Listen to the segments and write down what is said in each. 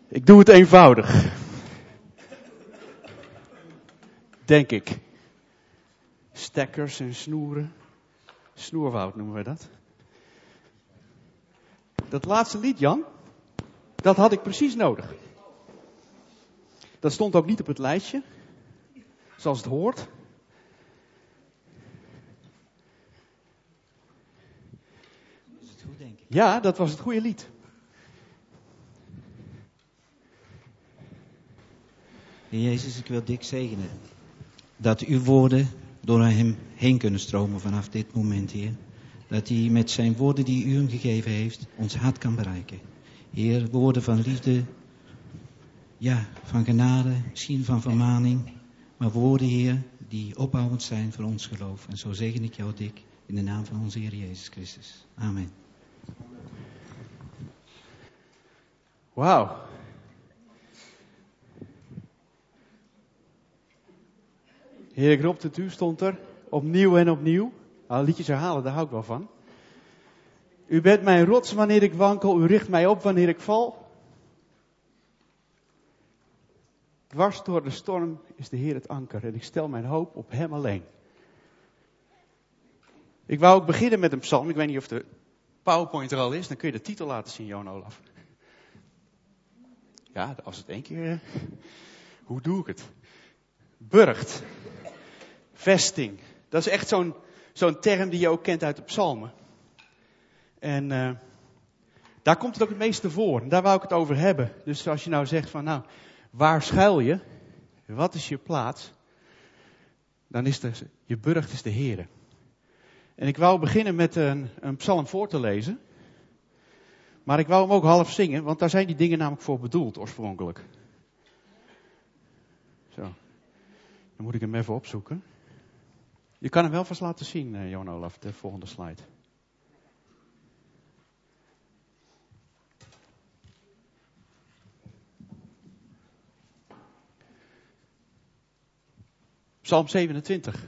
Ik doe het eenvoudig. Denk ik. Stekkers en snoeren. Snoerwoud noemen we dat. Dat laatste lied, Jan, dat had ik precies nodig. Dat stond ook niet op het lijstje, zoals het hoort. Is het goed, denk ik. Ja, dat was het goede lied. Heer Jezus, ik wil Dick zegenen. Dat uw woorden door hem heen kunnen stromen vanaf dit moment, Heer. Dat hij met zijn woorden die u hem gegeven heeft, ons hart kan bereiken. Heer, woorden van liefde, ja, van genade, misschien van vermaning. Maar woorden, Heer, die opbouwend zijn voor ons geloof. En zo zegen ik jou, Dick, in de naam van onze Heer Jezus Christus. Amen. Wauw. Heer, ik roep het u, stond er. Opnieuw en opnieuw. Liedjes herhalen, daar hou ik wel van. U bent mijn rots wanneer ik wankel. U richt mij op wanneer ik val. Dwars door de storm is de Heer het anker. En ik stel mijn hoop op hem alleen. Ik wou ook beginnen met een psalm. Ik weet niet of de PowerPoint er al is. Dan kun je de titel laten zien, Johan Olaf. Ja, als het één keer... Hoe doe ik het? Burcht. Vesting. Dat is echt zo'n term die je ook kent uit de psalmen. En daar komt het ook het meeste voor. En daar wou ik het over hebben. Dus als je nou zegt van, nou, waar schuil je? Wat is je plaats? Dan is je burcht is de Heere. En ik wou beginnen met een psalm voor te lezen. Maar ik wou hem ook half zingen, want daar zijn die dingen namelijk voor bedoeld oorspronkelijk. Zo. Dan moet ik hem even opzoeken. Je kan hem wel vast laten zien, Johan Olaf, de volgende slide. Psalm 27.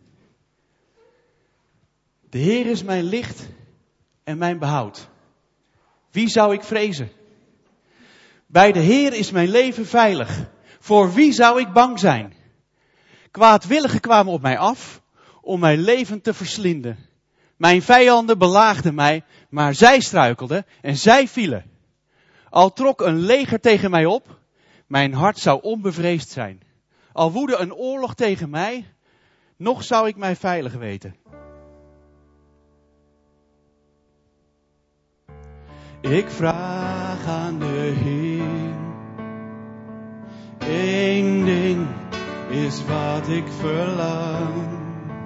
De Heer is mijn licht en mijn behoud. Wie zou ik vrezen? Bij de Heer is mijn leven veilig. Voor wie zou ik bang zijn? Kwaadwilligen kwamen op mij af om mijn leven te verslinden. Mijn vijanden belaagden mij, maar zij struikelden en zij vielen. Al trok een leger tegen mij op, mijn hart zou onbevreesd zijn. Al woedde een oorlog tegen mij, nog zou ik mij veilig weten. Ik vraag aan de Heer, één ding is wat ik verlang.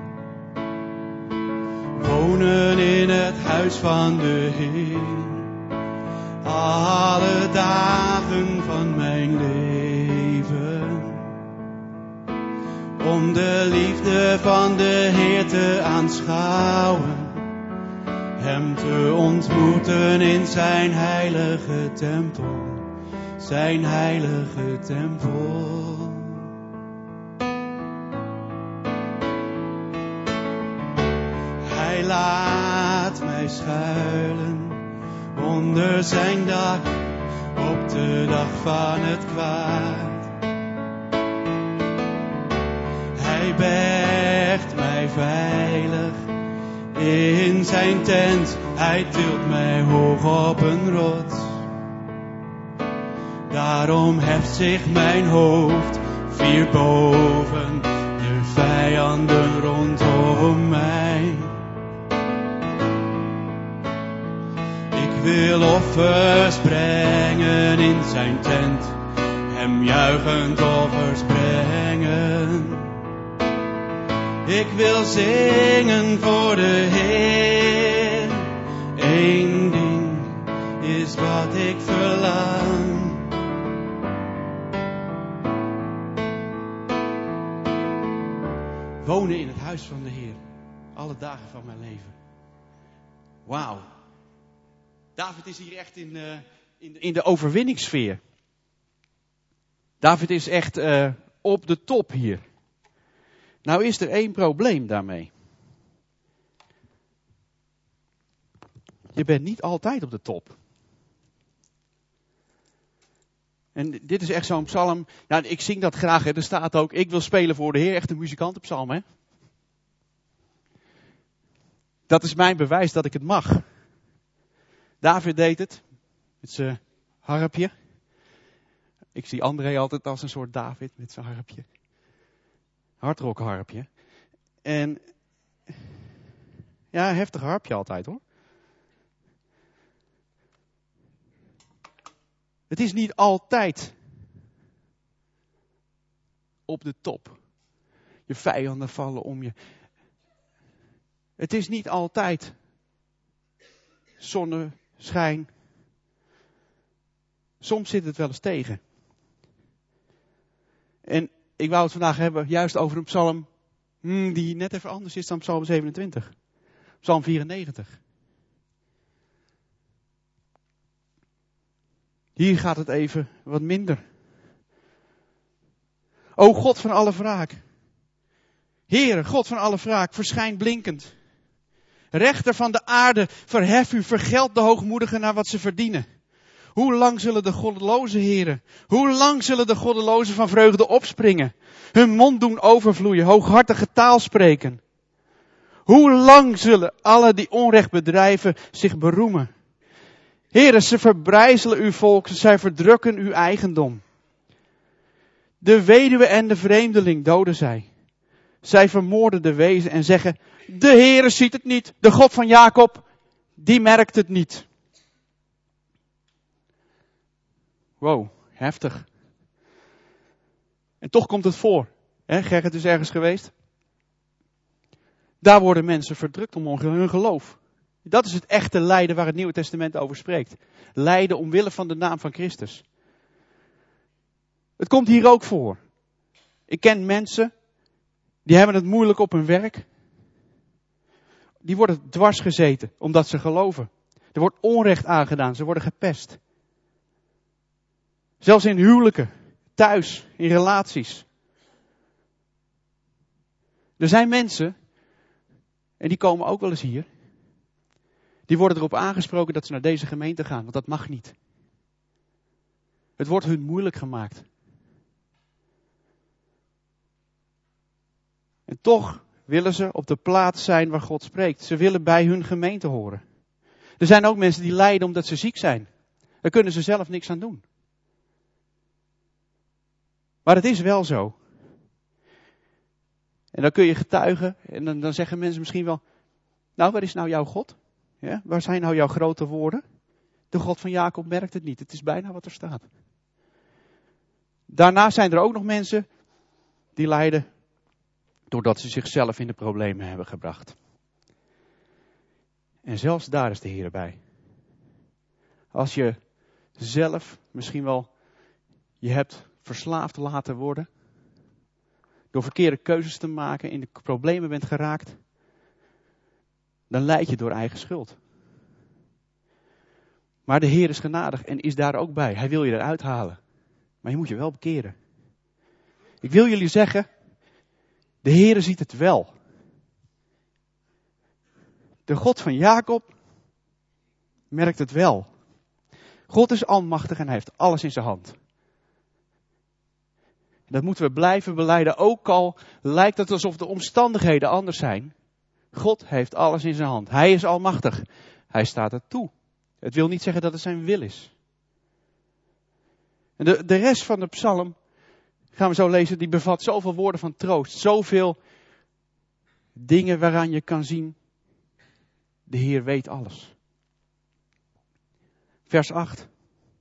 Wonen in het huis van de Heer, alle dagen van mijn leven. Om de liefde van de Heer te aanschouwen. Hem te ontmoeten in zijn heilige tempel. Zijn heilige tempel. Hij laat mij schuilen onder zijn dak op de dag van het kwaad. Hij bergt mij veilig in zijn tent. Hij tilt mij hoog op een rots. Daarom heft zich mijn hoofd vier boven de vijanden rondom mij. Ik wil offers brengen in zijn tent, hem juichend offers brengen. Ik wil zingen voor de Heer, één ding is wat ik verlang. Wonen in het huis van de Heer, alle dagen van mijn leven. Wauw. David is hier echt in de overwinningssfeer. David is echt op de top hier. Nou is er één probleem daarmee. Je bent niet altijd op de top. En dit is echt zo'n psalm. Ja, ik zing dat graag. Hè. Er staat ook, ik wil spelen voor de Heer. Echt een muzikantenpsalm, hè. Dat is mijn bewijs dat ik het mag. David deed het. Met zijn harpje. Ik zie André altijd als een soort David met zijn harpje. Hardrockharpje. En ja, heftig harpje altijd hoor. Het is niet altijd op de top. Je vijanden vallen om je. Het is niet altijd zonneschijn. Soms zit het wel eens tegen. En ik wou het vandaag hebben juist over een psalm die net even anders is dan psalm 27. Psalm 94. Hier gaat het even wat minder. O God van alle wraak. Heere, God van alle wraak, verschijn blinkend. Rechter van de aarde, verhef u, vergeld de hoogmoedigen naar wat ze verdienen. Hoe lang zullen de goddelozen, heren, hoe lang zullen de goddelozen van vreugde opspringen? Hun mond doen overvloeien, hooghartige taal spreken. Hoe lang zullen alle die onrecht bedrijven zich beroemen? Heren, ze verbrijzelen uw volk, zij verdrukken uw eigendom. De weduwe en de vreemdeling doden zij. Zij vermoorden de wezen en zeggen, de Heere ziet het niet, de God van Jacob, die merkt het niet. Wow, heftig. En toch komt het voor. Gerrit is ergens geweest. Daar worden mensen verdrukt om hun geloof. Dat is het echte lijden waar het Nieuwe Testament over spreekt. Lijden omwille van de naam van Christus. Het komt hier ook voor. Ik ken mensen, die hebben het moeilijk op hun werk. Die worden dwars gezeten, omdat ze geloven. Er wordt onrecht aangedaan, ze worden gepest. Zelfs in huwelijken, thuis, in relaties. Er zijn mensen, en die komen ook wel eens hier, die worden erop aangesproken dat ze naar deze gemeente gaan, want dat mag niet. Het wordt hun moeilijk gemaakt. En toch willen ze op de plaats zijn waar God spreekt. Ze willen bij hun gemeente horen. Er zijn ook mensen die lijden omdat ze ziek zijn. Daar kunnen ze zelf niks aan doen. Maar het is wel zo. En dan kun je getuigen en dan zeggen mensen misschien wel, nou, waar is nou jouw God? Ja, waar zijn nou jouw grote woorden? De God van Jacob merkt het niet. Het is bijna wat er staat. Daarna zijn er ook nog mensen die lijden doordat ze zichzelf in de problemen hebben gebracht. En zelfs daar is de Heer bij. Als je zelf misschien wel je hebt verslaafd laten worden, door verkeerde keuzes te maken, in de problemen bent geraakt, dan lijd je door eigen schuld. Maar de Heer is genadig en is daar ook bij. Hij wil je eruit halen. Maar je moet je wel bekeren. Ik wil jullie zeggen, de Heer ziet het wel. De God van Jacob merkt het wel. God is almachtig en hij heeft alles in zijn hand. Dat moeten we blijven belijden, ook al lijkt het alsof de omstandigheden anders zijn. God heeft alles in zijn hand. Hij is almachtig. Hij staat het toe. Het wil niet zeggen dat het zijn wil is. En de rest van de psalm, gaan we zo lezen, die bevat zoveel woorden van troost. Zoveel dingen waaraan je kan zien, de Heer weet alles. Vers 8.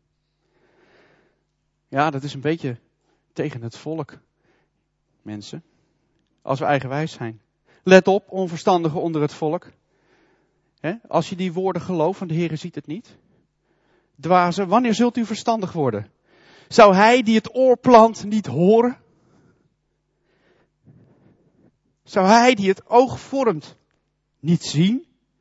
Ja, dat is een beetje tegen het volk, mensen. Als we eigenwijs zijn. Let op, onverstandigen onder het volk. Als je die woorden gelooft, van de Heer ziet het niet. Dwazen, wanneer zult u verstandig worden? Zou hij die het oor plant niet horen? Zou hij die het oog vormt niet zien?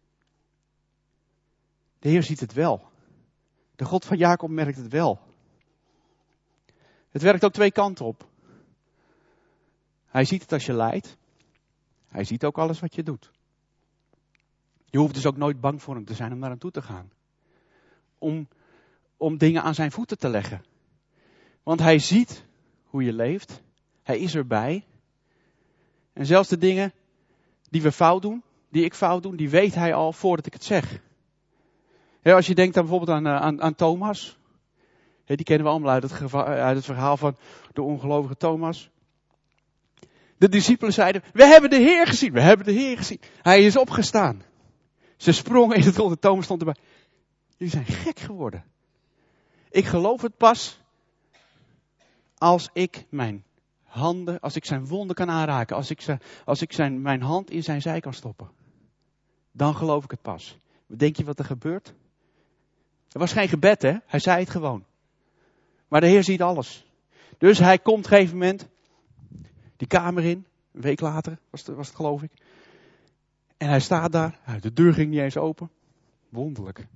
De Heer ziet het wel. De God van Jacob merkt het wel. Het werkt ook twee kanten op. Hij ziet het als je lijdt. Hij ziet ook alles wat je doet. Je hoeft dus ook nooit bang voor hem te zijn om naar hem toe te gaan. Om dingen aan zijn voeten te leggen. Want hij ziet hoe je leeft. Hij is erbij. En zelfs de dingen die we fout doen, die ik fout doe, die weet hij al voordat ik het zeg. Ja, als je denkt dan bijvoorbeeld aan Thomas. Ja, die kennen we allemaal uit het verhaal van de ongelovige Thomas. De discipelen zeiden, we hebben de Heer gezien, we hebben de Heer gezien. Hij is opgestaan. Ze sprongen in het rond en Thomas stond erbij. Jullie zijn gek geworden. Ik geloof het pas als ik mijn handen, als ik zijn wonden kan aanraken, als ik mijn hand in zijn zij kan stoppen. Dan geloof ik het pas. Denk je wat er gebeurt? Er was geen gebed, hè? Hij zei het gewoon. Maar de Heer ziet alles. Dus hij komt op een gegeven moment die kamer in. Een week later was het geloof ik. En hij staat daar. De deur ging niet eens open. Wonderlijk.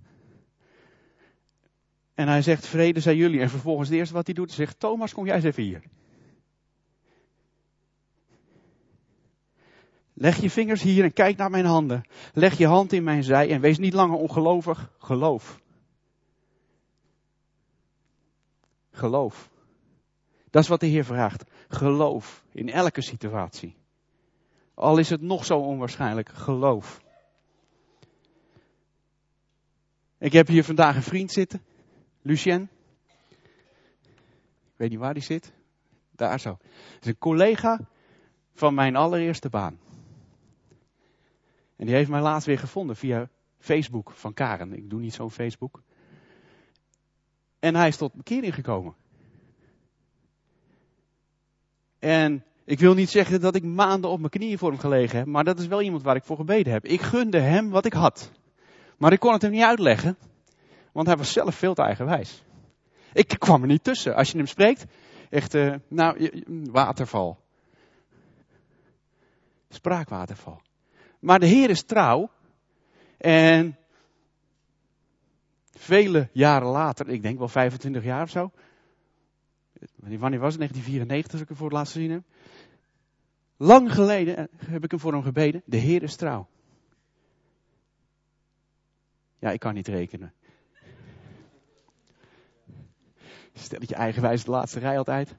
En hij zegt, vrede zijn jullie. En vervolgens het eerste wat hij doet, hij zegt, Thomas, kom jij eens even hier. Leg je vingers hier en kijk naar mijn handen. Leg je hand in mijn zij en wees niet langer ongelovig. Geloof. Geloof. Dat is wat de Heer vraagt. Geloof in elke situatie. Al is het nog zo onwaarschijnlijk. Geloof. Ik heb hier vandaag een vriend zitten. Lucien. Ik weet niet waar die zit. Daar zo. Dat is een collega van mijn allereerste baan. En die heeft mij laatst weer gevonden via Facebook van Karen. Ik doe niet zo'n Facebook. En hij is tot bekering gekomen. En ik wil niet zeggen dat ik maanden op mijn knieën voor hem gelegen heb. Maar dat is wel iemand waar ik voor gebeden heb. Ik gunde hem wat ik had. Maar ik kon het hem niet uitleggen. Want hij was zelf veel te eigenwijs. Ik kwam er niet tussen. Als je hem spreekt. Echt, waterval. Spraakwaterval. Maar de Heer is trouw. En vele jaren later, ik denk wel 25 jaar of zo. Wanneer was het? 1994 als ik hem voor het laatst gezien heb. Lang geleden heb ik hem voor hem gebeden. De Heer is trouw. Ja, ik kan niet rekenen. Stel dat je eigenwijs de laatste rij altijd.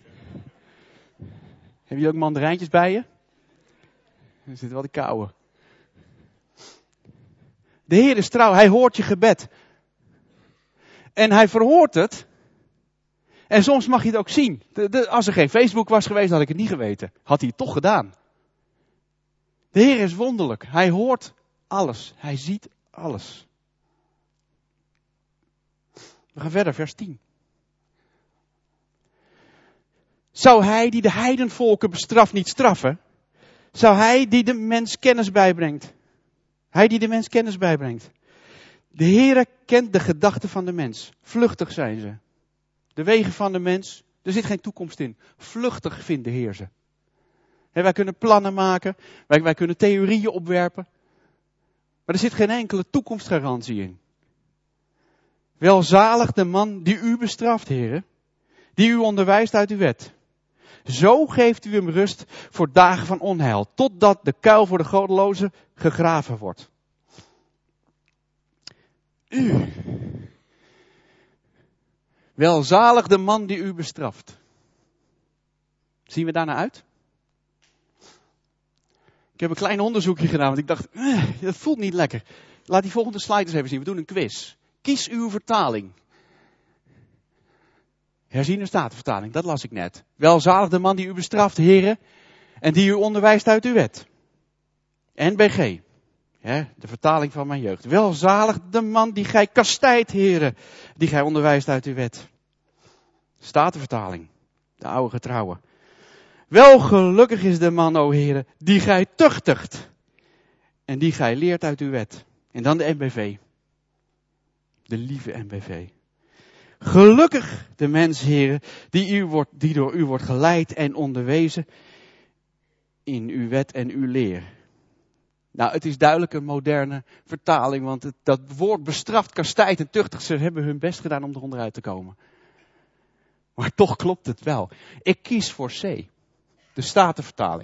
Heb je ook mandarijntjes bij je? Er zit wel de kouwen. De Heer is trouw, hij hoort je gebed. En hij verhoort het. En soms mag je het ook zien. Als er geen Facebook was geweest, had ik het niet geweten. Had hij het toch gedaan. De Heer is wonderlijk. Hij hoort alles. Hij ziet alles. We gaan verder, vers 10. Zou hij die de heidenvolken bestraft niet straffen? Zou hij die de mens kennis bijbrengt? Hij die de mens kennis bijbrengt. De Heere kent de gedachten van de mens. Vluchtig zijn ze. De wegen van de mens, er zit geen toekomst in. Vluchtig vindt de Heer ze. Wij kunnen plannen maken, wij kunnen theorieën opwerpen. Maar er zit geen enkele toekomstgarantie in. Welzalig de man die u bestraft, Heere, die u onderwijst uit uw wet. Zo geeft u hem rust voor dagen van onheil, totdat de kuil voor de goddelozen gegraven wordt. U. Welzalig de man die u bestraft. Zien we daarna uit? Ik heb een klein onderzoekje gedaan, want ik dacht, dat voelt niet lekker. Laat die volgende slide eens even zien, we doen een quiz. Kies uw vertaling. Herziene Statenvertaling, dat las ik net. Welzalig de man die u bestraft, heren, en die u onderwijst uit uw wet. NBG, de vertaling van mijn jeugd. Welzalig de man die gij kastijdt, heren, die gij onderwijst uit uw wet. Statenvertaling, de oude getrouwe. Wel gelukkig is de man, o heren, die gij tuchtigt en die gij leert uit uw wet. En dan de NBV, de lieve NBV. Gelukkig de mens, heren, die door u wordt geleid en onderwezen in uw wet en uw leer. Nou, het is duidelijk een moderne vertaling, want dat woord bestraft, kastijdt en tuchtigt, ze hebben hun best gedaan om eronder uit te komen. Maar toch klopt het wel. Ik kies voor C, de Statenvertaling.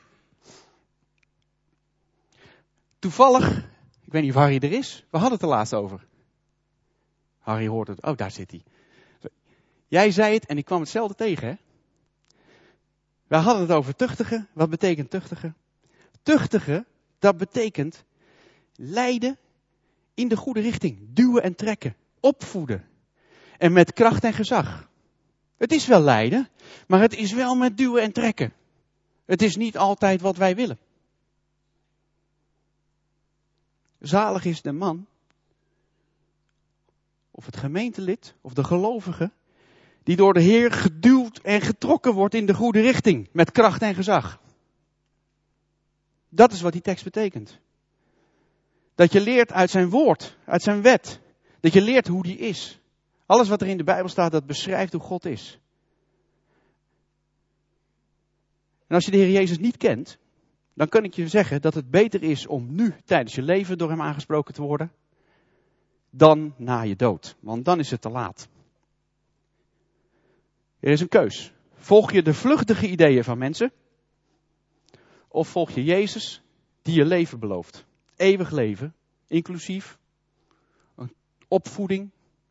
Toevallig, ik weet niet of Harry er is, we hadden het er laatst over. Harry hoort het, oh daar zit hij. Jij zei het en ik kwam hetzelfde tegen, hè? We hadden het over tuchtigen. Wat betekent tuchtigen? Tuchtigen, dat betekent leiden in de goede richting. Duwen en trekken. Opvoeden. En met kracht en gezag. Het is wel leiden, maar het is wel met duwen en trekken. Het is niet altijd wat wij willen. Zalig is de man, of het gemeentelid, of de gelovige, die door de Heer geduwd en getrokken wordt in de goede richting. Met kracht en gezag. Dat is wat die tekst betekent. Dat je leert uit zijn woord, uit zijn wet. Dat je leert hoe die is. Alles wat er in de Bijbel staat, dat beschrijft hoe God is. En als je de Heer Jezus niet kent, dan kan ik je zeggen dat het beter is om nu tijdens je leven door hem aangesproken te worden, dan na je dood. Want dan is het te laat. Er is een keus. Volg je de vluchtige ideeën van mensen, of volg je Jezus die je leven belooft? Eeuwig leven, inclusief een opvoeding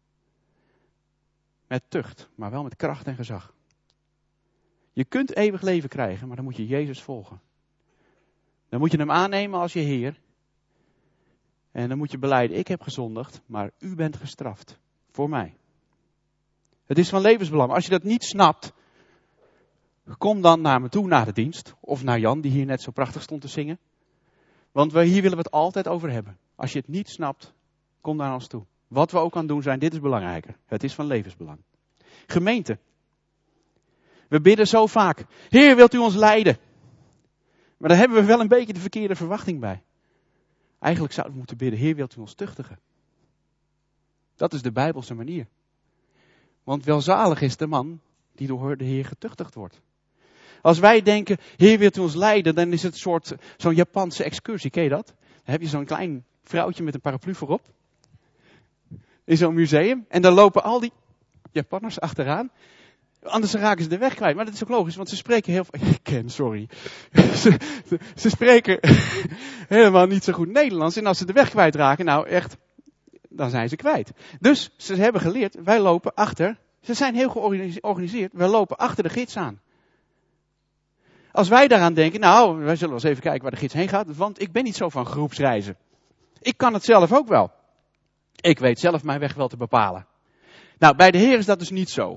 met tucht, maar wel met kracht en gezag. Je kunt eeuwig leven krijgen, maar dan moet je Jezus volgen. Dan moet je hem aannemen als je Heer. En dan moet je belijden, ik heb gezondigd, maar u bent gestraft. Voor mij. Het is van levensbelang. Als je dat niet snapt, kom dan naar me toe, naar de dienst. Of naar Jan, die hier net zo prachtig stond te zingen. Want hier willen we het altijd over hebben. Als je het niet snapt, kom naar ons toe. Wat we ook aan doen zijn, dit is belangrijker. Het is van levensbelang. Gemeente. We bidden zo vaak. Heer, wilt u ons leiden? Maar daar hebben we wel een beetje de verkeerde verwachting bij. Eigenlijk zouden we moeten bidden, Heer, wilt u ons tuchtigen? Dat is de Bijbelse manier. Want welzalig is de man die door de Heer getuchtigd wordt. Als wij denken, Heer, wilt u ons leiden, dan is het zo'n Japanse excursie, ken je dat? Dan heb je zo'n klein vrouwtje met een paraplu voorop. In zo'n museum. En dan lopen al die Japanners achteraan. Anders raken ze de weg kwijt. Maar dat is ook logisch, want ze spreken heel veel... Sorry. Ze spreken helemaal niet zo goed Nederlands. En als ze de weg kwijtraken, nou echt, dan zijn ze kwijt. Dus ze hebben geleerd, wij lopen achter. Ze zijn heel georganiseerd. Wij lopen achter de gids aan. Als wij daaraan denken, nou, wij zullen wel eens even kijken waar de gids heen gaat. Want ik ben niet zo van groepsreizen. Ik kan het zelf ook wel. Ik weet zelf mijn weg wel te bepalen. Nou, bij de Heer is dat dus niet zo.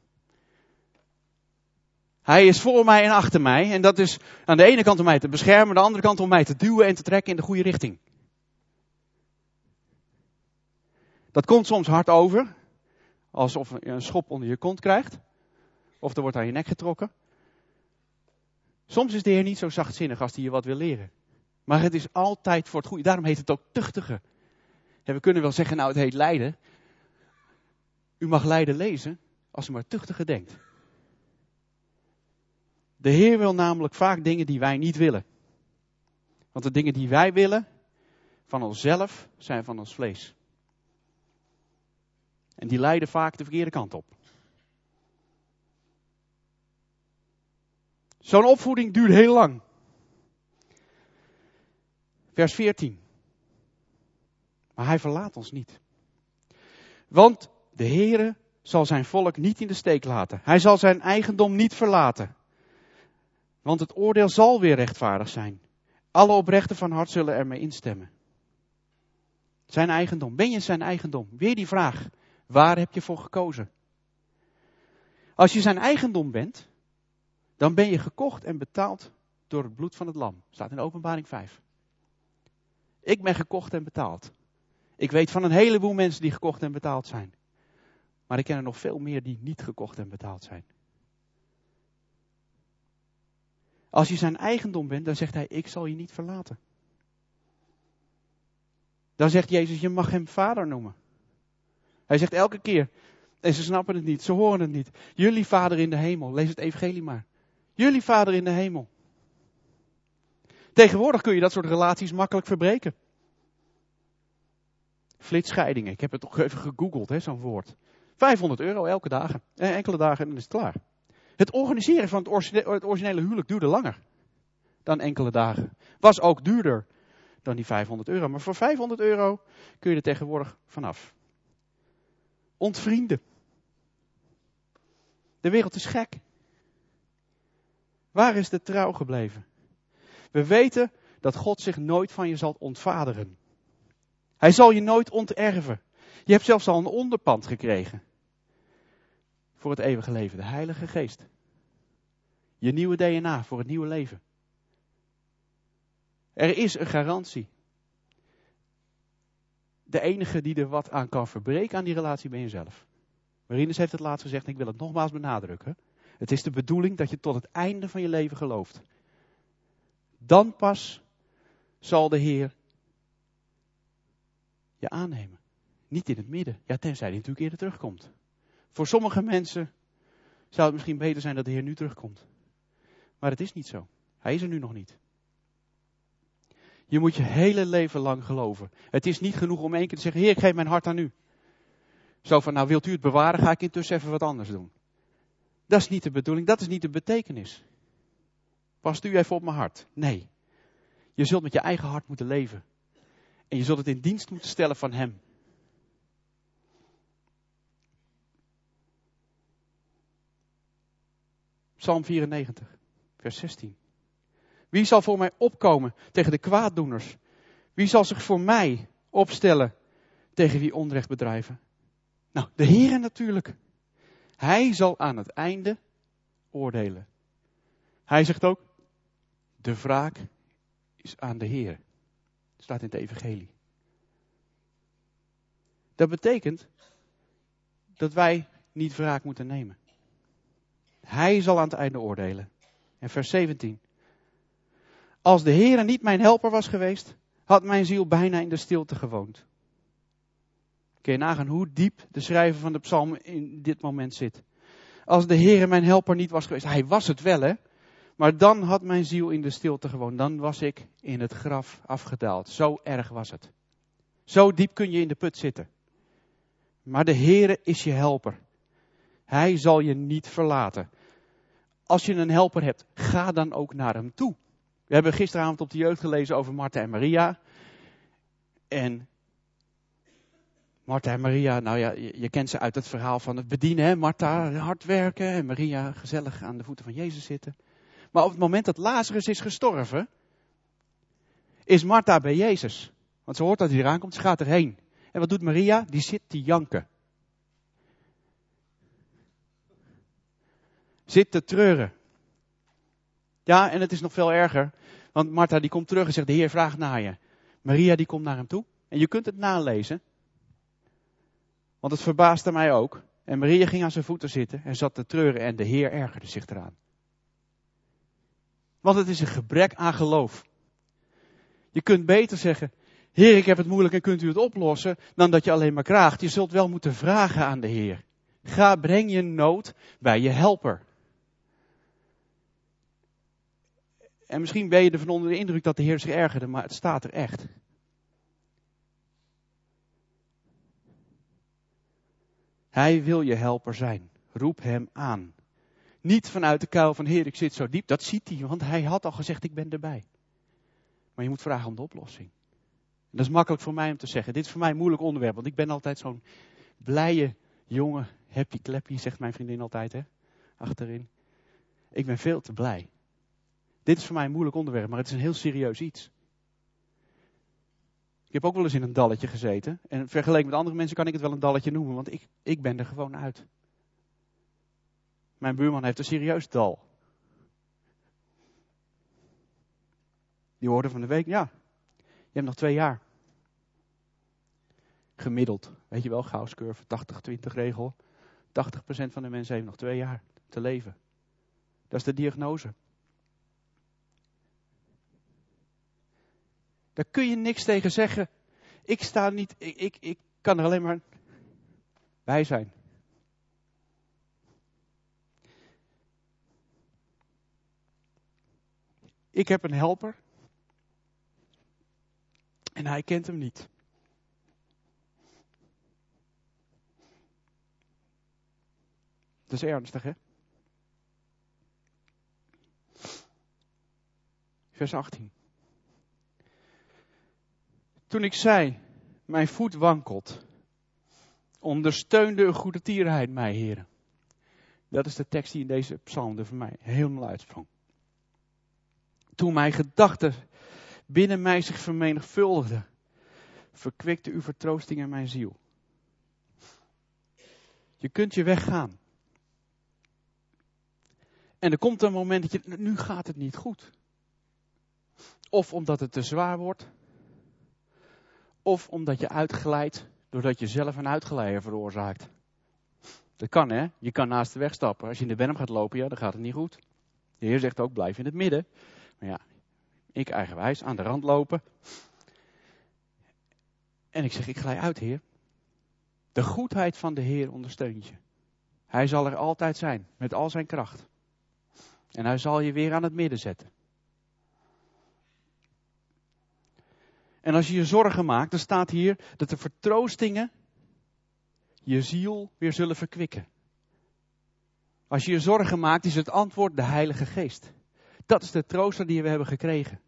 Hij is voor mij en achter mij. En dat is aan de ene kant om mij te beschermen, aan de andere kant om mij te duwen en te trekken in de goede richting. Dat komt soms hard over. Alsof je een schop onder je kont krijgt. Of er wordt aan je nek getrokken. Soms is de Heer niet zo zachtzinnig als hij je wat wil leren. Maar het is altijd voor het goede. Daarom heet het ook tuchtigen. En we kunnen wel zeggen, nou het heet lijden. U mag lijden lezen als u maar tuchtigen denkt. De Heer wil namelijk vaak dingen die wij niet willen. Want de dingen die wij willen van onszelf zijn van ons vlees. En die leiden vaak de verkeerde kant op. Zo'n opvoeding duurt heel lang. Vers 14. Maar hij verlaat ons niet. Want de Heere zal zijn volk niet in de steek laten. Hij zal zijn eigendom niet verlaten. Want het oordeel zal weer rechtvaardig zijn. Alle oprechten van hart zullen ermee instemmen. Zijn eigendom. Ben je zijn eigendom? Weer die vraag. Waar heb je voor gekozen? Als je zijn eigendom bent, dan ben je gekocht en betaald door het bloed van het lam. Staat in Openbaring 5. Ik ben gekocht en betaald. Ik weet van een heleboel mensen die gekocht en betaald zijn. Maar ik ken er nog veel meer die niet gekocht en betaald zijn. Als je zijn eigendom bent, dan zegt hij, ik zal je niet verlaten. Dan zegt Jezus, je mag hem vader noemen. Hij zegt elke keer, en ze snappen het niet, ze horen het niet. Jullie vader in de hemel, lees het evangelie maar. Jullie vader in de hemel. Tegenwoordig kun je dat soort relaties makkelijk verbreken. Flitsscheidingen, ik heb het toch even gegoogeld, zo'n woord. €500 enkele dagen en dan is het klaar. Het organiseren van het originele huwelijk duurde langer dan enkele dagen. Was ook duurder dan die €500. Maar voor €500 kun je er tegenwoordig vanaf. Ontvrienden. De wereld is gek. Waar is de trouw gebleven? We weten dat God zich nooit van je zal ontvaderen. Hij zal je nooit onterven. Je hebt zelfs al een onderpand gekregen. Voor het eeuwige leven, de Heilige Geest. Je nieuwe DNA voor het nieuwe leven. Er is een garantie. De enige die er wat aan kan verbreken aan die relatie ben je zelf. Marinus heeft het laatst gezegd en ik wil het nogmaals benadrukken. Het is de bedoeling dat je tot het einde van je leven gelooft. Dan pas zal de Heer je aannemen. Niet in het midden. Ja, tenzij hij natuurlijk eerder terugkomt. Voor sommige mensen zou het misschien beter zijn dat de Heer nu terugkomt. Maar het is niet zo. Hij is er nu nog niet. Je moet je hele leven lang geloven. Het is niet genoeg om één keer te zeggen, Heer, ik geef mijn hart aan u. Zo van, nou wilt u het bewaren, ga ik intussen even wat anders doen. Dat is niet de bedoeling, dat is niet de betekenis. Past u even op mijn hart? Nee. Je zult met je eigen hart moeten leven. En je zult het in dienst moeten stellen van hem. Psalm 94, vers 16. Wie zal voor mij opkomen tegen de kwaaddoeners? Wie zal zich voor mij opstellen tegen wie onrecht bedrijven? Nou, de Heere natuurlijk. Hij zal aan het einde oordelen. Hij zegt ook, de wraak is aan de Heer. Staat in het evangelie. Dat betekent dat wij niet wraak moeten nemen. Hij zal aan het einde oordelen. En vers 17. Als de Heere niet mijn helper was geweest, had mijn ziel bijna in de stilte gewoond. Kun je nagaan hoe diep de schrijver van de psalm in dit moment zit. Als de Heere mijn helper niet was geweest, hij was het wel hè. Maar dan had mijn ziel in de stilte gewoond. Dan was ik in het graf afgedaald. Zo erg was het. Zo diep kun je in de put zitten. Maar de Heere is je helper. Hij zal je niet verlaten. Als je een helper hebt, ga dan ook naar hem toe. We hebben gisteravond op de jeugd gelezen over Martha en Maria. En Martha en Maria, nou ja, je kent ze uit het verhaal van het bedienen. Hè? Martha hard werken en Maria gezellig aan de voeten van Jezus zitten. Maar op het moment dat Lazarus is gestorven, is Martha bij Jezus. Want ze hoort dat hij eraan komt, ze gaat erheen. En wat doet Maria? Die zit te janken. Zit te treuren. Ja, en het is nog veel erger. Want Martha die komt terug en zegt, de Heer vraagt naar je. Maria die komt naar hem toe. En je kunt het nalezen. Want het verbaasde mij ook. En Maria ging aan zijn voeten zitten en zat te treuren en de Heer ergerde zich eraan. Want het is een gebrek aan geloof. Je kunt beter zeggen, Heer, ik heb het moeilijk en kunt u het oplossen, dan dat je alleen maar klaagt. Je zult wel moeten vragen aan de Heer. Breng je nood bij je helper. En misschien ben je ervan onder de indruk dat de Heer zich ergerde, maar het staat er echt. Hij wil je helper zijn. Roep hem aan. Niet vanuit de kuil van Heer, ik zit zo diep. Dat ziet hij, want hij had al gezegd, ik ben erbij. Maar je moet vragen om de oplossing. En dat is makkelijk voor mij om te zeggen. Dit is voor mij een moeilijk onderwerp, want ik ben altijd zo'n blije jongen. Happy clappy, zegt mijn vriendin altijd, hè? Achterin. Ik ben veel te blij. Dit is voor mij een moeilijk onderwerp, maar het is een heel serieus iets. Ik heb ook wel eens in een dalletje gezeten. En vergeleken met andere mensen kan ik het wel een dalletje noemen, want ik ben er gewoon uit. Mijn buurman heeft een serieus dal. Die hoorde van de week, ja, je hebt nog 2 jaar. Gemiddeld, weet je wel, Gauss curve, 80-20 regel. 80% van de mensen heeft nog 2 jaar te leven. Dat is de diagnose. Daar kun je niks tegen zeggen. Ik sta niet, ik kan er alleen maar bij zijn. Ik heb een helper. En hij kent hem niet. Dat is ernstig, hè? Vers 18. Toen ik zei, mijn voet wankelt, ondersteunde een goede tierenheid mij, heren. Dat is de tekst die in deze psalm er voor mij helemaal uitsprong. Toen mijn gedachten binnen mij zich vermenigvuldigden, verkwikte uw vertroosting in mijn ziel. Je kunt je weggaan. En er komt een moment dat nu gaat het niet goed. Of omdat het te zwaar wordt. Of omdat je uitglijdt doordat je zelf een uitglijder veroorzaakt. Dat kan, hè. Je kan naast de weg stappen. Als je in de berm gaat lopen, ja, dan gaat het niet goed. De Heer zegt ook, blijf in het midden. Maar ja, ik eigenwijs aan de rand lopen. En ik zeg, ik glij uit, Heer. De goedheid van de Heer ondersteunt je. Hij zal er altijd zijn, met al zijn kracht. En hij zal je weer aan het midden zetten. En als je je zorgen maakt, dan staat hier dat de vertroostingen je ziel weer zullen verkwikken. Als je je zorgen maakt, is het antwoord de Heilige Geest. Dat is de trooster die we hebben gekregen.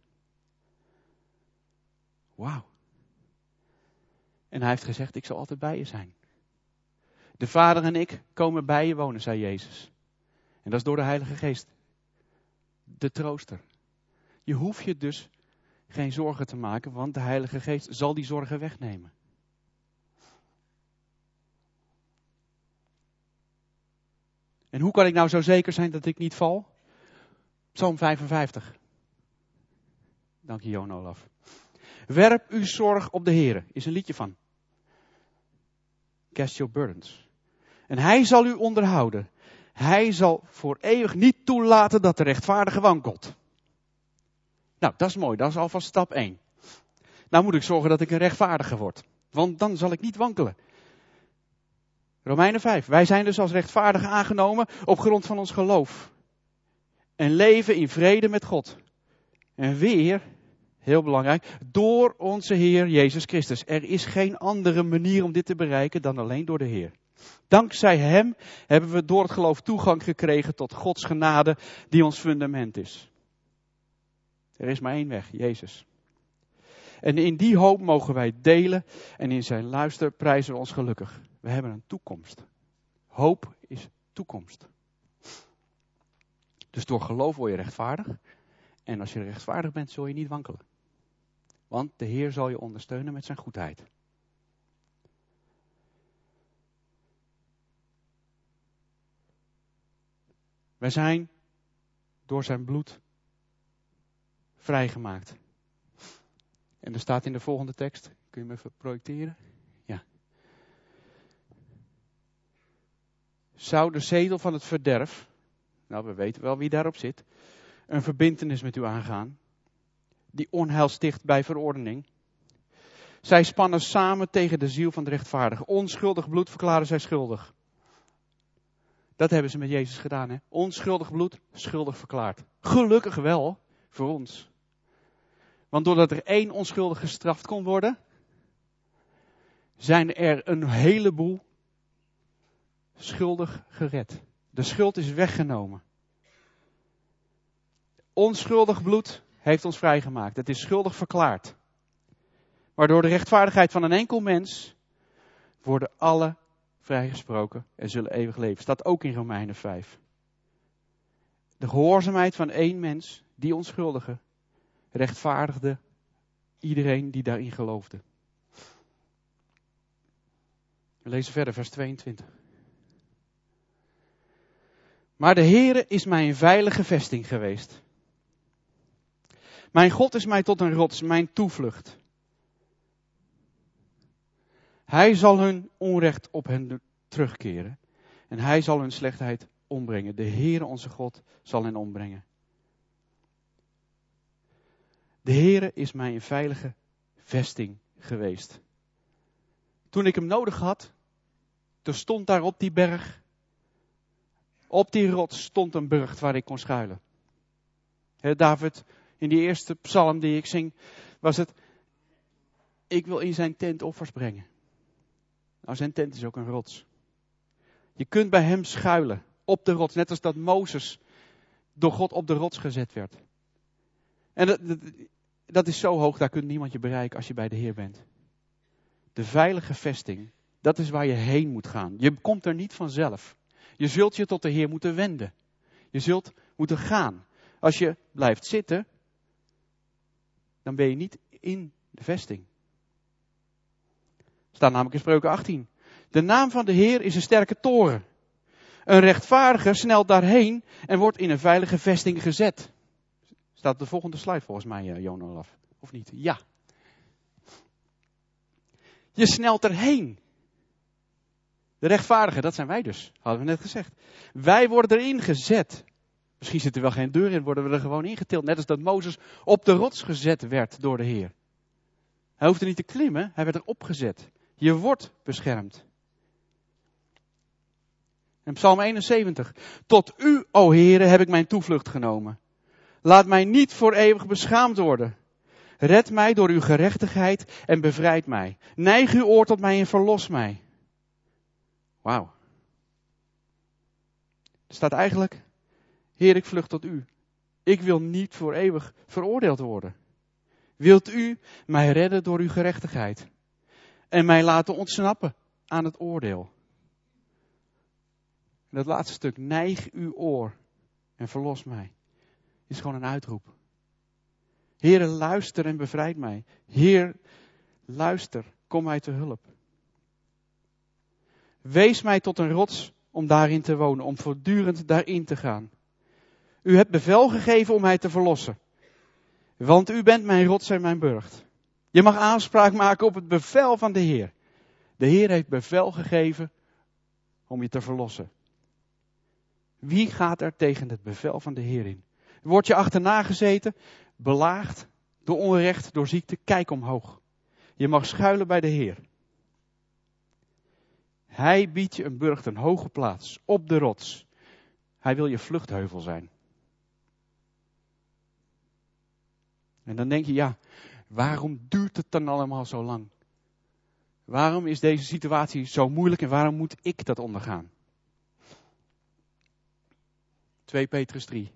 Wauw. En hij heeft gezegd, ik zal altijd bij je zijn. De Vader en ik komen bij je wonen, zei Jezus. En dat is door de Heilige Geest. De trooster. Je hoeft je dus geen zorgen te maken, want de Heilige Geest zal die zorgen wegnemen. En hoe kan ik nou zo zeker zijn dat ik niet val? Psalm 55. Dank je, Johan Olaf. Werp uw zorg op de Heere, is een liedje van. Cast your burdens. En hij zal u onderhouden. Hij zal voor eeuwig niet toelaten dat de rechtvaardige wankelt. Nou, dat is mooi, dat is alvast stap 1. Nou moet ik zorgen dat ik een rechtvaardige word. Want dan zal ik niet wankelen. Romeinen 5. Wij zijn dus als rechtvaardigen aangenomen op grond van ons geloof. En leven in vrede met God. En weer, heel belangrijk, door onze Heer Jezus Christus. Er is geen andere manier om dit te bereiken dan alleen door de Heer. Dankzij Hem hebben we door het geloof toegang gekregen tot Gods genade die ons fundament is. Er is maar één weg, Jezus. En in die hoop mogen wij delen en in zijn luister prijzen we ons gelukkig. We hebben een toekomst. Hoop is toekomst. Dus door geloof word je rechtvaardig. En als je rechtvaardig bent, zul je niet wankelen. Want de Heer zal je ondersteunen met zijn goedheid. Wij zijn door zijn bloed vrijgemaakt. En er staat in de volgende tekst, kun je hem even projecteren? Ja. Zou de zetel van het verderf, nou we weten wel wie daarop zit, een verbintenis met u aangaan, die onheil sticht bij verordening. Zij spannen samen tegen de ziel van de rechtvaardige. Onschuldig bloed verklaren zij schuldig. Dat hebben ze met Jezus gedaan, hè? Onschuldig bloed, schuldig verklaard. Gelukkig wel, voor ons. Want doordat er 1 onschuldig gestraft kon worden, zijn er een heleboel schuldig gered. De schuld is weggenomen. Onschuldig bloed heeft ons vrijgemaakt. Het is schuldig verklaard. Waardoor de rechtvaardigheid van een enkel mens worden alle vrijgesproken en zullen eeuwig leven. Staat ook in Romeinen 5. De gehoorzaamheid van 1 mens, die onschuldige, rechtvaardigde iedereen die daarin geloofde. We lezen verder, vers 22. Maar de Heere is mij een veilige vesting geweest. Mijn God is mij tot een rots, mijn toevlucht. Hij zal hun onrecht op hen terugkeren. En hij zal hun slechtheid ombrengen. De Heere onze God zal hen ombrengen. De Heere is mij een veilige vesting geweest. Toen ik hem nodig had, toen stond daar op die berg, op die rots stond een burcht waar ik kon schuilen. David, in die eerste psalm die ik zing, was het, ik wil in zijn tent offers brengen. Nou, zijn tent is ook een rots. Je kunt bij hem schuilen, op de rots, net als dat Mozes door God op de rots gezet werd. En dat is zo hoog, daar kunt niemand je bereiken als je bij de Heer bent. De veilige vesting, dat is waar je heen moet gaan. Je komt er niet vanzelf. Je zult je tot de Heer moeten wenden. Je zult moeten gaan. Als je blijft zitten, dan ben je niet in de vesting. Staat namelijk in Spreuken 18. De naam van de Heer is een sterke toren. Een rechtvaardige snelt daarheen en wordt in een veilige vesting gezet. Staat op de volgende slide volgens mij, Johan Olaf. Of niet? Ja. Je snelt erheen. De rechtvaardigen, dat zijn wij dus. Hadden we net gezegd. Wij worden erin gezet. Misschien zit er wel geen deur in, worden we er gewoon ingetild. Net als dat Mozes op de rots gezet werd door de Heer. Hij hoefde niet te klimmen, hij werd erop gezet. Je wordt beschermd. En Psalm 71. Tot u, o Heere, heb ik mijn toevlucht genomen. Laat mij niet voor eeuwig beschaamd worden. Red mij door uw gerechtigheid en bevrijd mij. Neig uw oor tot mij en verlos mij. Wauw. Er staat eigenlijk, Heer, ik vlucht tot u. Ik wil niet voor eeuwig veroordeeld worden. Wilt u mij redden door uw gerechtigheid? En mij laten ontsnappen aan het oordeel? En dat laatste stuk, neig uw oor en verlos mij, is gewoon een uitroep. Heere, luister en bevrijd mij. Heer, luister, kom mij te hulp. Wees mij tot een rots om daarin te wonen, om voortdurend daarin te gaan. U hebt bevel gegeven om mij te verlossen. Want u bent mijn rots en mijn burcht. Je mag aanspraak maken op het bevel van de Heer. De Heer heeft bevel gegeven om je te verlossen. Wie gaat er tegen het bevel van de Heer in? Word je achterna gezeten, belaagd, door onrecht, door ziekte, kijk omhoog. Je mag schuilen bij de Heer. Hij biedt je een burcht, een hoge plaats, op de rots. Hij wil je vluchtheuvel zijn. En dan denk je, ja, waarom duurt het dan allemaal zo lang? Waarom is deze situatie zo moeilijk en waarom moet ik dat ondergaan? 2 Petrus 3.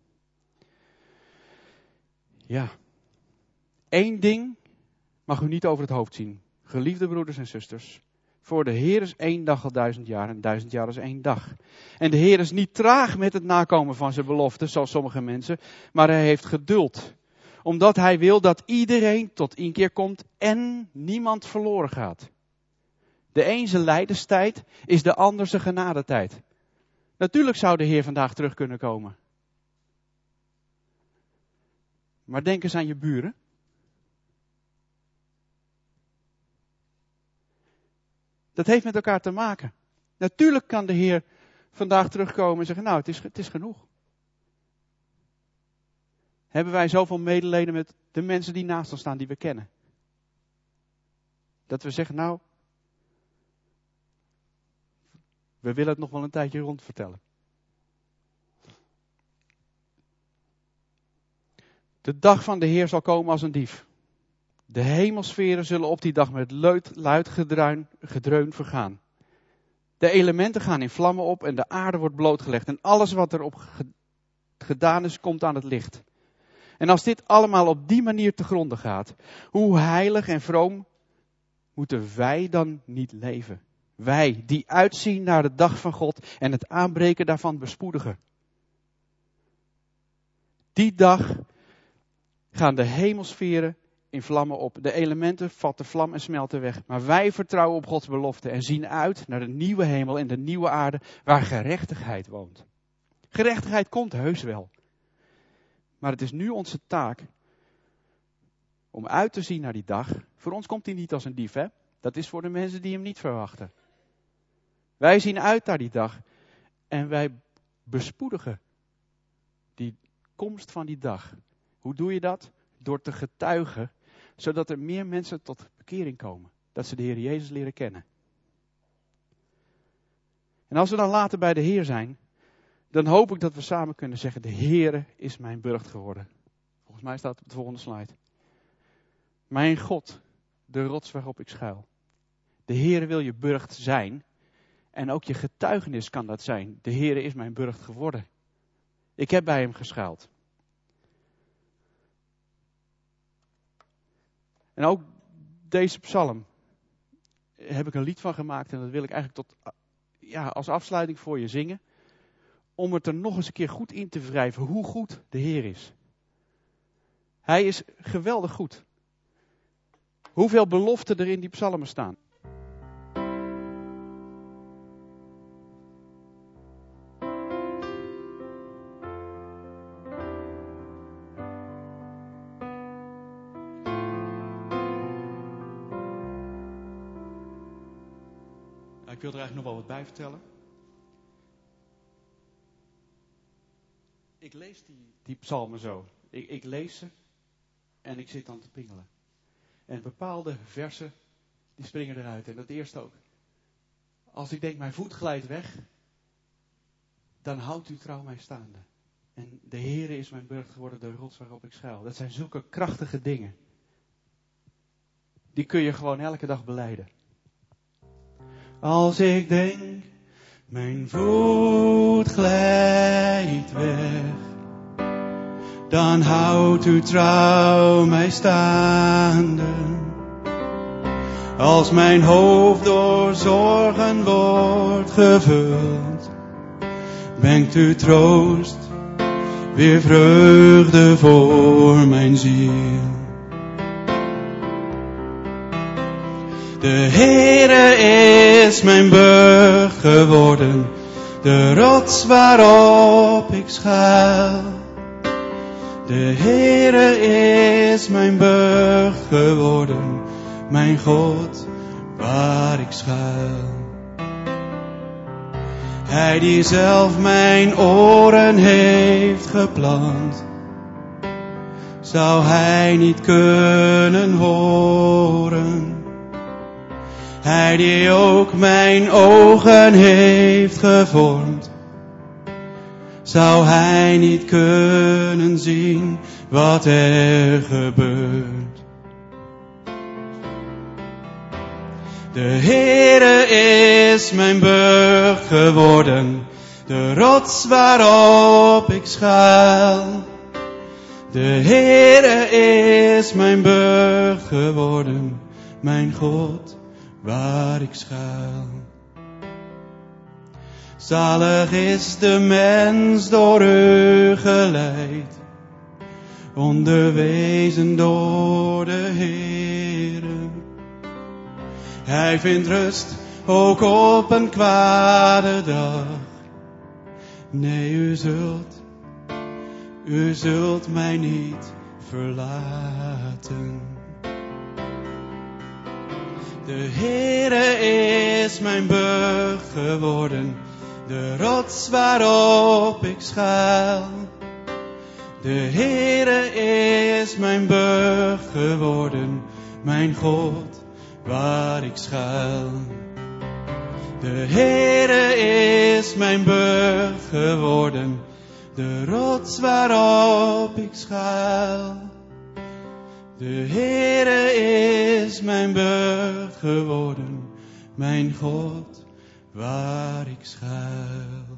Ja. 1 ding mag u niet over het hoofd zien. Geliefde broeders en zusters. Voor de Heer is 1 dag al 1000 jaar en 1000 jaar is 1 dag. En de Heer is niet traag met het nakomen van zijn belofte, zoals sommige mensen. Maar hij heeft geduld. Omdat hij wil dat iedereen tot inkeer komt en niemand verloren gaat. De een zijn lijdenstijd is de ander zijn genadetijd. Natuurlijk zou de Heer vandaag terug kunnen komen. Maar denk eens aan je buren. Dat heeft met elkaar te maken. Natuurlijk kan de Heer vandaag terugkomen en zeggen, nou, het is genoeg. Hebben wij zoveel medelijden met de mensen die naast ons staan, die we kennen. Dat we zeggen, nou, we willen het nog wel een tijdje rondvertellen. De dag van de Heer zal komen als een dief. De hemelsferen zullen op die dag met luid gedreun vergaan. De elementen gaan in vlammen op en de aarde wordt blootgelegd. En alles wat erop gedaan is, komt aan het licht. En als dit allemaal op die manier te gronde gaat, hoe heilig en vroom moeten wij dan niet leven? Wij die uitzien naar de dag van God en het aanbreken daarvan bespoedigen. Die dag gaan de hemelsferen in vlammen op. De elementen vatten vlam en smelten weg. Maar wij vertrouwen op Gods belofte en zien uit naar de nieuwe hemel en de nieuwe aarde waar gerechtigheid woont. Gerechtigheid komt heus wel. Maar het is nu onze taak om uit te zien naar die dag. Voor ons komt hij niet als een dief, hè? Dat is voor de mensen die hem niet verwachten. Wij zien uit naar die dag en wij bespoedigen die komst van die dag. Hoe doe je dat? Door te getuigen, zodat er meer mensen tot bekering komen. Dat ze de Heer Jezus leren kennen. En als we dan later bij de Heer zijn, dan hoop ik dat we samen kunnen zeggen, de Heere is mijn burcht geworden. Volgens mij staat het op de volgende slide. Mijn God, de rots waarop ik schuil. De Heere wil je burcht zijn. En ook je getuigenis kan dat zijn. De Heere is mijn burcht geworden. Ik heb bij hem geschuild. En ook deze psalm heb ik een lied van gemaakt. En dat wil ik eigenlijk tot als afsluiting voor je zingen. Om het er nog eens een keer goed in te wrijven hoe goed de Heer is. Hij is geweldig goed. Hoeveel beloften er in die psalmen staan. Ik wil er eigenlijk nog wel wat bij vertellen. Ik lees die psalmen zo. Ik lees ze en ik zit dan te pingelen. En bepaalde versen, die springen eruit. En dat eerste ook. Als ik denk, mijn voet glijdt weg, dan houdt u trouw mij staande. En de Heere is mijn burcht geworden, de rots waarop ik schuil. Dat zijn zulke krachtige dingen. Die kun je gewoon elke dag belijden. Als ik denk, mijn voet glijdt weg, dan houdt u trouw mij staande. Als mijn hoofd door zorgen wordt gevuld, brengt u troost, weer vreugde voor mijn ziel. De Heere is mijn burcht geworden, de rots waarop ik schuil. De Heere is mijn burcht geworden, mijn God waar ik schuil. Hij die zelf mijn oren heeft geplant, zou hij niet kunnen horen? Hij die ook mijn ogen heeft gevormd, zou hij niet kunnen zien wat er gebeurt? De Heere is mijn burcht geworden, de rots waarop ik schuil. De Heere is mijn burcht geworden, mijn God waar ik schuil. Zalig is de mens door u geleid, onderwezen door de Heere. Hij vindt rust ook op een kwade dag. Nee, u zult mij niet verlaten. De Heere is mijn burcht geworden, de rots waarop ik schuil. De Heere is mijn burcht geworden, mijn God waar ik schuil. De Heere is mijn burcht geworden, de rots waarop ik schuil. De Heere is mijn burcht geworden, mijn God waar ik schuil.